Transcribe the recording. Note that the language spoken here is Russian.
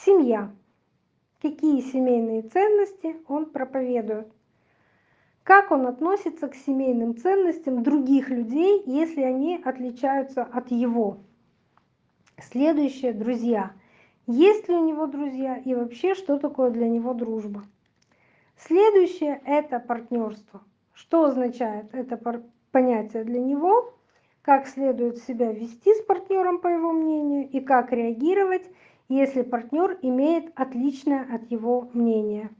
Семья. Какие семейные ценности он проповедует? Как он относится к семейным ценностям других людей, если они отличаются от его? Следующее — друзья. Есть ли у него друзья и вообще, что такое для него дружба? Следующее — это партнерство. Что означает это понятие для него? Как следует себя вести с партнером, по его мнению, и как реагировать, если партнер имеет отличное от его мнения.